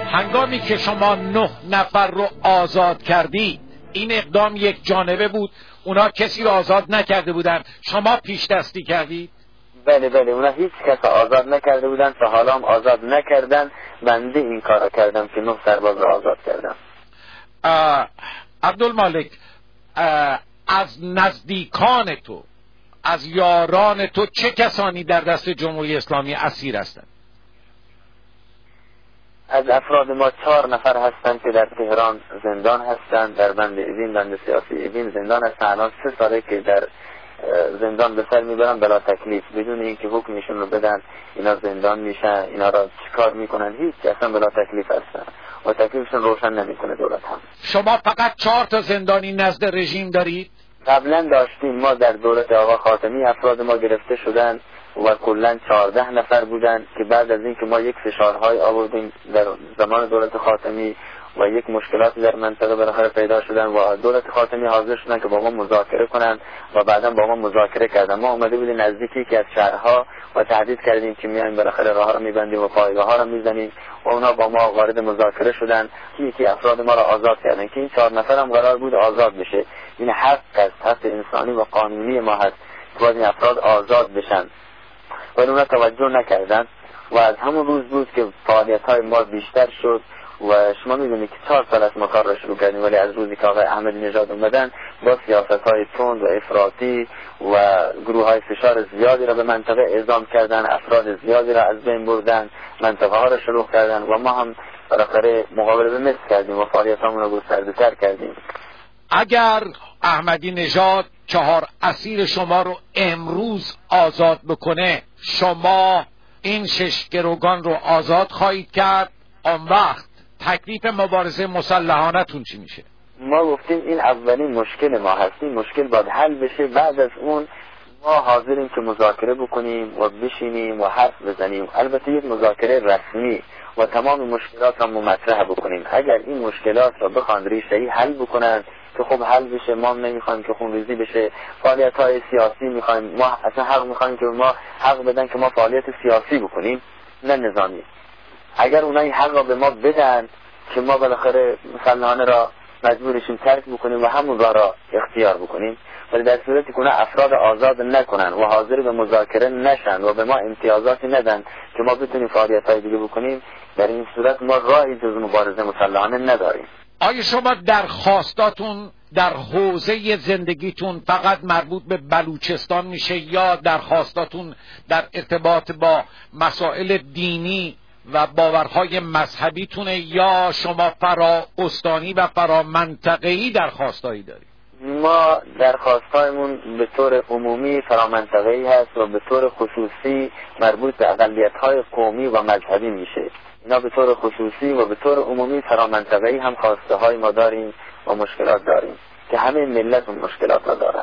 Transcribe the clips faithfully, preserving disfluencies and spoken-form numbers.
هنگامی که شما نه نفر رو آزاد کردید، این اقدام یک جانبه بود، اونا کسی رو آزاد نکرده بودن، شما پیش دستی کردید؟ بله بله، اونا هیچ کس آزاد نکرده بودن تا حالا هم آزاد نکردن، بنده این کارو کردم که نه سرباز رو آزاد کردم. عبدالمالک، از نزدیکان تو، از یاران تو چه کسانی در دست جمهوری اسلامی اسیر هستند؟ از افراد ما چهار نفر هستند که در تهران زندان هستند، در بند اوین، بند سیاسی اوین زندان هستند. الان سه ساله که در زندان به سر میبرن بلا تکلیف، بدون اینکه حکمشون رو بدن اینا زندان میشن. اینا را چیکار میکنن؟ هیچ، اصلا بلا تکلیف هستن و تکلیفشون روشن نمیکنه دولت هم. شما فقط چهار تا زندانی نزد رژیم دارید؟ قبلا داشتیم، ما در دولت آقا خاتمی افراد ما گرفته شدن و کلا چهارده نفر بودن که بعد از اینکه ما یک فشارهای آوردیم در زمان دولت خاتمی و یک مشکلاتی در منطقه بالاخره پیدا شدن و دولت خاتمی حاضر شدن که با ما مذاکره کنن و بعدا با ما مذاکره کردن. ما اومده بودیم نزدیکی که از شهرها و تهدید کردیم که میایم بالاخره راه رو میبندیم و پایگاه ها رو میزنیم و اونا با ما وارد مذاکره شدن که یکی افراد ما را آزاد کردن که این چهار نفر هم قرار بود آزاد بشه. این حق است، حق انسانی و قانونی ما هست که باید این افراد آزاد بشن، ولی اونا توجه نکردن و از همون روز بود که فعالیت های ما بیشتر شد و شما میدونید که چهار سال از ما کار را شروع کردیم، ولی از روزی که آقای احمدی نژاد اومدن با سیاست های تند و افراطی و گروه های فشار زیادی را به منطقه اعزام کردن، افراد زیادی را از بین بردن، منطقه ها را شروع کردن و ما هم بالاخره مقابله به مثل کردیم و فعالیت همون را گسترده‌تر کردیم. اگر احمدی نژاد چهار اسیر شما رو امروز آزاد بکنه، شما این شش گروگان رو آزاد خواهید کرد، آن وقت تکلیف مبارزه مسلحانتون چی میشه؟ ما گفتیم این اولین مشکل ما هست، این مشکل باید حل بشه، بعد از اون ما حاضریم که مذاکره بکنیم و بشینیم و حرف بزنیم، البته یک مذاکره رسمی و تمام مشکلات را مطرح بکنیم. اگر این مشکلات را بخوان ریشه‌ای حل بکنن که خب حل بشه، ما نمیخوایم که خونریزی بشه. فعالیت های سیاسی میخوایم، ما اصلا حق میخوایم که ما حق بدن که ما فعالیت سیاسی بکنیم نه نظامی. اگر اونایی حق را به ما بدن که ما بالاخره مسلحانه را مجبورشیم ترک بکنیم و همون راه را اختیار بکنیم، ولی در صورتی که اونا افراد آزاد نکنن و حاضر به مذاکره نشن و به ما امتیازاتی ندن که ما بتونیم فعالیت های دیگه بکنیم، در این صورت ما راهی جز مبارزه مسلحانه نداریم. آیا شما درخواستاتون در حوزه زندگیتون فقط مربوط به بلوچستان میشه یا درخواستاتون در ارتباط با مسائل دینی و باورهای مذهبیتونه یا شما فرا استانی و فرا منطقه‌ای درخواستایی دارید؟ ما درخواستایمون به طور عمومی فرامنطقه‌ای هست و به طور خصوصی مربوط به اقلیت‌های قومی و مذهبی میشه. اینا به طور خصوصی و به طور عمومی فرامنطقه‌ای هم خواسته های ما داریم و مشکلات داریم که همه ملت اون مشکلات را دارن.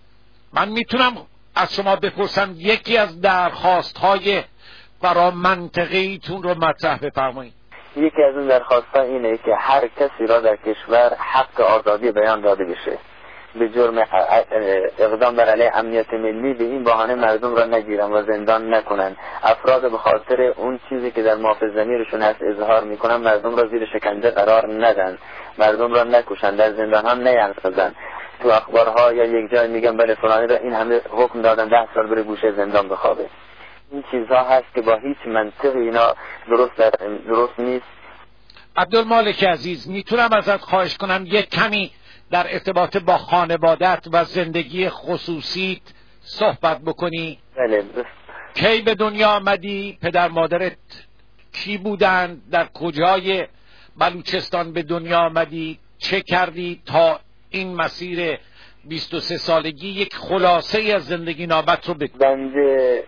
من میتونم از شما بپرسم یکی از درخواست‌های فرامنطقه‌ایتون رو مطرح بفرمایید؟ یکی از اون درخواست‌ها اینه که هر کسی را در کشور حق آزادی بیان داده بشه، به جرم اقدام بر علیه امنیت ملی به این بهانه مردم را نگیرن و زندان نکنن. افراد به خاطر اون چیزی که در مافز ضمیرشون هست اظهار میکنن مردم را زیر شکنجه قرار ندن، مردم را نکشن، در زندان ها نیندازن. تو اخبارها یا یک جای میگن بله فلانی را این همه حکم دادن ده سال بره گوشه زندان بخوابه. این چیزها هست که با هیچ منطقی اینا درست درست نیست. عبدالمالک عزیز، میتونم ازت خواهش کنم یک کمی در ارتباط با خانوادت و زندگی خصوصیت صحبت بکنی؟ بله. کی به دنیا آمدی؟ پدر مادرت کی بودن؟ در کجای بلوچستان به دنیا آمدی؟ چه کردی تا این مسیر بیست و سه سالگی یک خلاصه از زندگی نامت رو بگو؟ بنده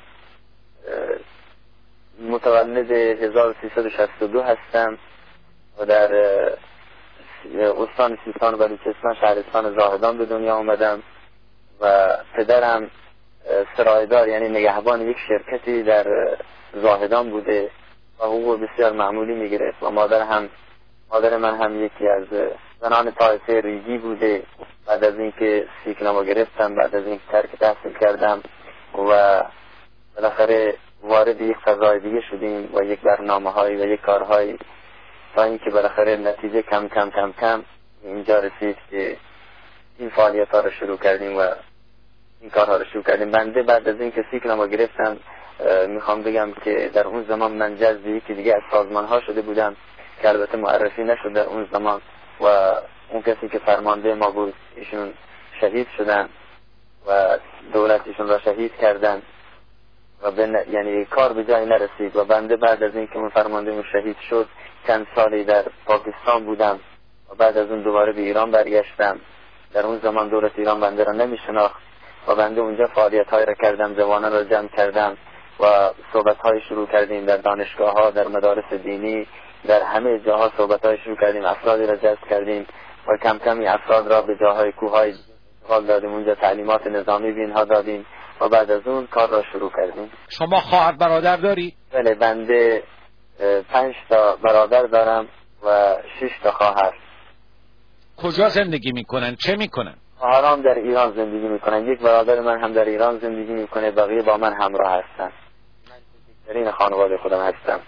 متولد هزار و سیصد و شصت و دو هستم و در استان سیستان و بلوچستان شهرستان زاهدان به دنیا آمدم و پدرم سرایدار یعنی نگهبان یک شرکتی در زاهدان بوده و حقوق بسیار معمولی میگرفت و مادر هم مادر من هم یکی از زنان طایفه ریگی بوده. بعد از اینکه سیکنامو گرفتم، بعد از اینکه ترک تحصیل کردم و بالاخره وارد یک فضای دیگه شدیم و یک برنامه هایی و یک کارهایی تا اینکه بالاخره نتیجه کم کم کم کم اینجا رسید که این فعالیت ها رو شروع کردیم و این کارها رو شروع کردیم. بنده بعد از این که سیکلم رو گرفتم میخوام بگم که در اون زمان من جذب یکی دیگه از سازمان ها شده بودم که البته معرفی نشد در اون زمان و اون کسی که فرمانده ما بود ایشون شهید شدن و دولتشون را شهید کردن و بن... یعنی کار به جای نرسید و بنده بعد از این که اون فرمانده اون شهید شد چند سالی در پاکستان بودم و بعد از اون دوباره به ایران برگشتم. در اون زمان دولت ایران بنده را نمیشناخت و بنده اونجا فعالیت های را کردم، جوانان را جمع کردم و صحبت های شروع کردیم در دانشگاه ها، در مدارس دینی، در همه جاها صحبت های شروع کردیم، افرادی را جذب کردیم و کم کم این افراد را به جاهای کوههای انتقال دادیم، اونجا تعلیمات نظامی به اینها دادیم و بعد از اون کار را شروع کردیم. شما خواهر برادر داری؟ بله، بنده پنج تا برادر دارم و شش تا خواهر. کجا زندگی میکنن؟ چه میکنن؟ خواهرام در ایران زندگی میکنن. یک برادر من هم در ایران زندگی میکنه، بقیه با من همراه هستن. من کوچکترین خانواده خودم هستم.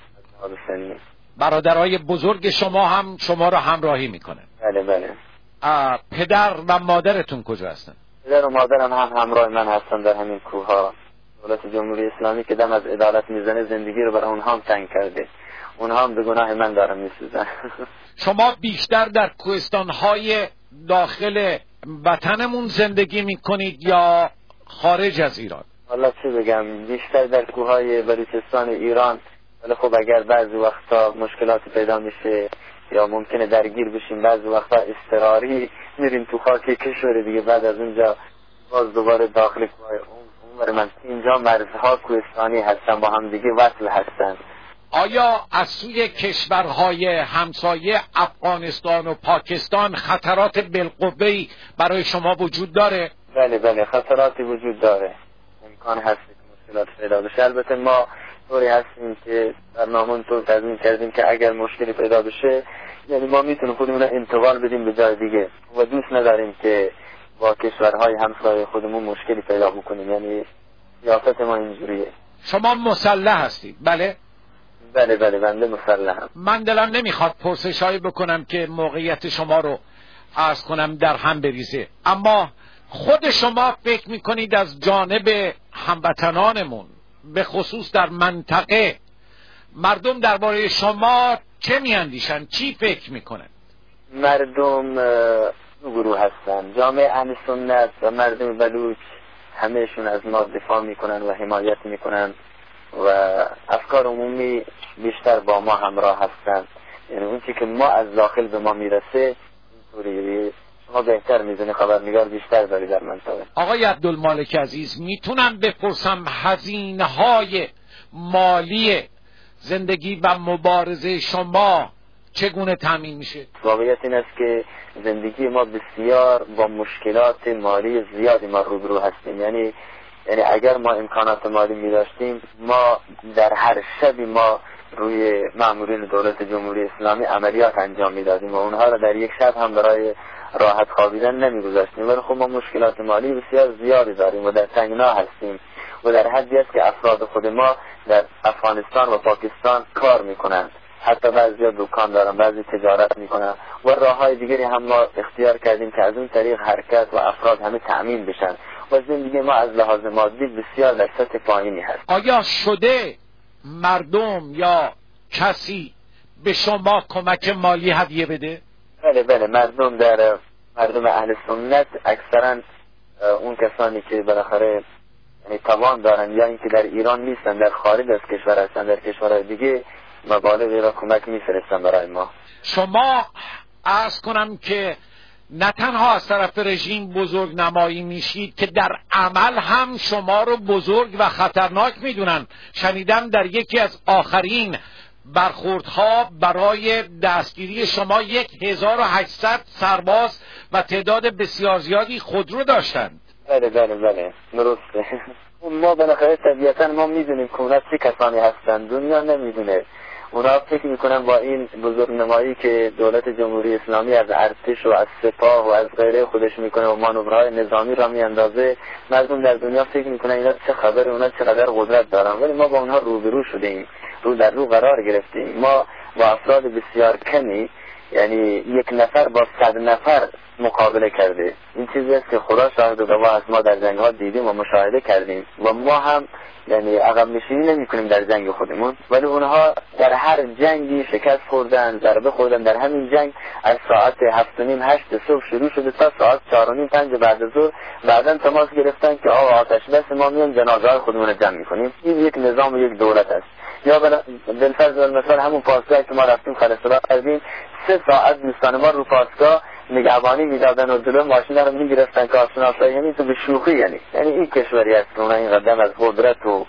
برادرای بزرگ شما هم شما را همراهی میکنن؟ بله بله. پدر و مادرتون کجا هستن؟ پدر و مادرم هم همراه من هستن در همین کوها. دولت جمهوری اسلامی که دم از عدالت میزنه زندگی رو برای اونها هم تنگ کرده. اونها هم به گناه من دارن میسوزن. شما بیشتر در کوهستان‌های داخل وطنمون زندگی میکنید یا خارج از ایران؟ والله چه بگم، بیشتر در کوههای بلوچستان ایران، ولی خب اگر بعضی وقتا مشکلات پیدا میشه یا ممکنه درگیر بشیم، بعضی وقتا اضطراری میریم تو خاک کشور دیگه، بعد از اونجا باز دوباره داخل کوههای اون من اینجا مرزها کوهستانی هستن، با هم دیگه وصل هستن. آیا از سوی کشورهای همسایه افغانستان و پاکستان خطرات بالقوه‌ای برای شما وجود داره؟ بله بله، خطراتی وجود داره. امکان هست که مشکلات پیدا بشه. البته ما طوری هستیم که برنامه طور تضمین کردیم که اگر مشکلی پیدا بشه یعنی ما میتونیم خودمون انتقال بدیم به جای دیگه و دوست نداریم که با کشورهای همسایه خودمون مشکلی پیدا بکنیم. یعنی سیاست ما اینجوریه. شما مسلح هستید؟ بله بله بله، بنده مسلحم. من دلم نمیخواد پرسشایی بکنم که موقعیت شما رو عرض کنم در هم بریزه، اما خود شما فکر میکنید از جانب هموطنانمون به خصوص در منطقه مردم درباره شما چه میاندیشن؟ چی فکر میکنن؟ مردم دو گروه هستن، جامعه اهل سنت و مردم بلوچ همهشون از ما دفاع میکنن و حمایت میکنن و افکار عمومی بیشتر با ما همراه هستن. یعنی اون چی که ما از داخل به ما میرسه اینطوری ما بهتر میدونه، خبرنگار بیشتر داری در منطقه. آقای عبدالمالک عزیز، میتونم بپرسم هزینه های مالی زندگی و مبارزه شما چگونه تامین میشه؟ واقعیت این است که زندگی ما بسیار با مشکلات مالی زیادی ما روبرو هستیم. یعنی یعنی اگر ما امکانات مالی می داشتیم، ما در هر شبی ما روی مامورین دولت جمهوری اسلامی عملیات انجام می دادیم و اونها را در یک شب هم برای راحت خوابیدن نمی گذاشتیم. ولی خب ما مشکلات مالی بسیار زیادی داریم و در تنگنا هستیم و در حدی است که افراد خود ما در افغانستان و پاکستان کار می کنند. حتی بعضی ها دکان دارن، بعضی تجارت می کنند و راه های دیگری هم ما اختیار کردیم که از اون طریق حرکت و افراد همه تأمین بشن و زندگی ما از لحاظ مادی بسیار در سطح پایینی هست. آیا شده مردم یا کسی به شما کمک مالی هدیه بده؟ بله بله، مردم در مردم اهل سنت اکثرا اون کسانی که بالاخره یعنی توان دارن یا اینکه در ایران نیستن، در خارج از کشور هستن، در کشورهای دیگه مبالغی را کمک میفرستن برای ما. شما عرض کنم که نه تنها از طرف رژیم بزرگ نمایی میشید که در عمل هم شما رو بزرگ و خطرناک میدونن. شنیدم در یکی از آخرین برخوردها برای دستگیری شما یک هزار و هشتصد سرباز و تعداد بسیار زیادی خودرو داشتند. بله بله بله، درسته. ما بالاخره طبیعتا ما میدونیم که اونا چه کسانی هستند، دنیا نمیدونه. اونا فکر میکنن با این بزرگ نمایی که دولت جمهوری اسلامی از ارتش و از سپاه و از غیره خودش میکنه و مانورهای نظامی را میاندازه، مردم در دنیا فکر میکنن اینا چه خبر، اونا چقدر قدرت دارن. ولی ما با اونها روبرو شدیم، رو در رو قرار گرفتیم. ما و افراد بسیار کمی، یعنی یک نفر با صد نفر مقابله کرده. این چیزی است که خدا شاهد و گواه است، ما در جنگ ها دیدیم و مشاهده کردیم و ما هم یعنی عقب نشینی نمی کنیم در جنگ خودمون، ولی اونها در هر جنگی شکست خوردن، ضربه خوردن. در همین جنگ از ساعت هفت و نیم هشت صبح شروع شده تا ساعت چهار و نیم پنج بعد از ظهر بعداً تماس گرفتن که آقا آتش بس، ما میایم جنازه های خودمون رو جمع میکنیم. این یک نظام و یک دولت است. یا بالفرض مثلا همون پاسگاه که ما رفتیم خلصلا کردیم، سه ساعت دوستان ما رو پاسگاه نگهبانی میدادن و جلو ماشینا رو میگرفتن که آشناسایی همین تو به شوخی. یعنی یعنی این کشوری است که اونا این قدم از قدرت و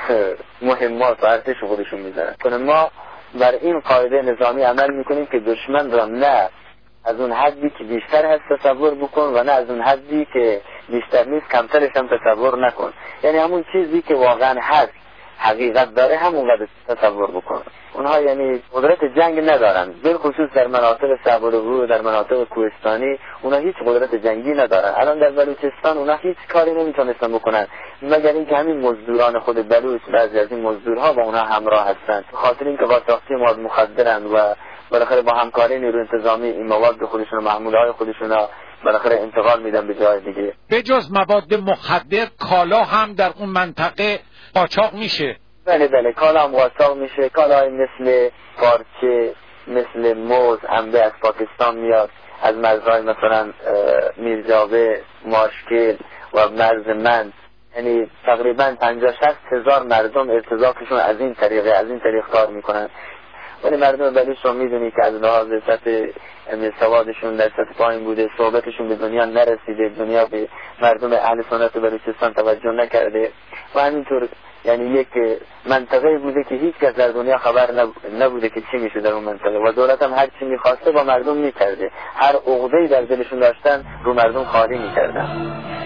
مهمات و ارتش خودشون میزنن. کنه ما بر این قاعده نظامی عمل میکنیم که دشمن را نه از اون حدی که بیشتر هست تصور بکن و نه از اون حدی که بیشتر نیست کمترش هم تصور نکن. یعنی همون چیزی که واقعا هست حقیقت داره همون قدر تصور بکن. اونها یعنی قدرت جنگ ندارن، بالخصوص در مناطق صحرایی و در مناطق کوهستانی اونها هیچ قدرت جنگی ندارن. الان در بلوچستان اونها هیچ کاری نمیتونستن بکنن مگر اینکه همین مزدوران خود بلوچ، بعضی از این مزدورها با اونها همراه هستن، خاطر اینکه قاچاقچی مواد مخدرن و بالاخره با همکاری نیروی انتظامی این مواد خودشون و محمولهای خودشون بالاخره انتقال میدن به جای دیگه. به جز مواد مخدر کالا هم در اون منطقه قاچاق میشه. بله بله کالا هم قاچاق میشه. کالاهای مثل پارچه، مثل موز، انبه از پاکستان میاد، از مرزهای مثلا میرجاوه، ماشکل و مرز مند. یعنی تقریبا پنجاه شصت هزار مردم ارتزاقشون از این طریقه از این طریق کار میکنن. ولی مردم بلوچ رو میدونی که از لحاظ سطح سوادشون در سطح پایین بوده، صحبتشون به دنیا نرسیده، دنیا به مردم اهل سنت بلوچستان توجه نکرده و همینطور یعنی یک منطقه بوده که هیچ کس در دنیا خبر نبوده که چی میشه در اون منطقه و دولت هم هر چی میخواسته با مردم میکرده، هر عقده‌ای در دلشون داشتن رو مردم خالی میکردن.